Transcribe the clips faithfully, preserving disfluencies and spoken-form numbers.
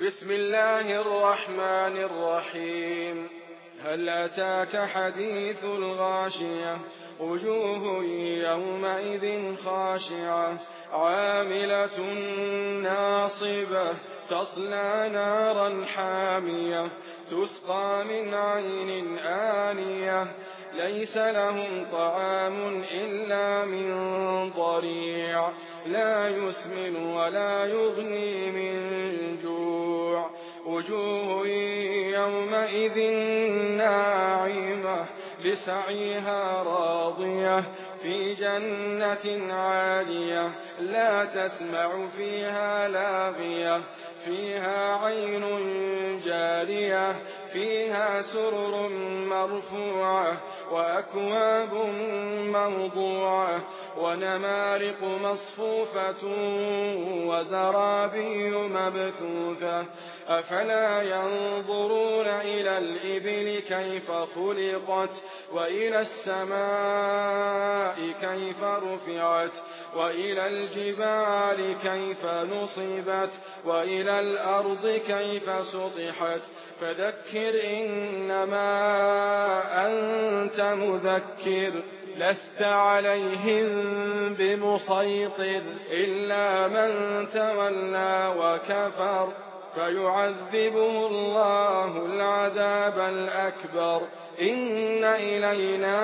بسم الله الرحمن الرحيم. هل أتاك حديث الغاشية؟ وجوه يومئذ خاشعة عاملة ناصبة تصلى نارا حامية تسقى من عين آنية ليس لهم طعام إلا من ضريع لا يسمن ولا يغني من جوع. وجوه يومئذ ناعمة لسعيها راضية في جنة عالية لا تسمع فيها لاغية فيها عين جارية فيها سرر مرفوعة وأكواب موضوعة ونمارق مصفوفة وزرابي مبثوثة. أفلا ينظرون إلى الإبل كيف خلقت وإلى السماء كيف رفعت وإلى الجبال كيف نصبت وإلى الأرض كيف سطحت. فذكر إنما أنت مذكر لست عليهم بمسيطر إلا من تولى وكفر فيعذبه الله العذاب الأكبر. إن إلينا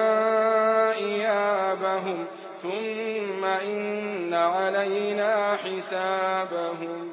إيابهم ثم إن علينا حسابهم.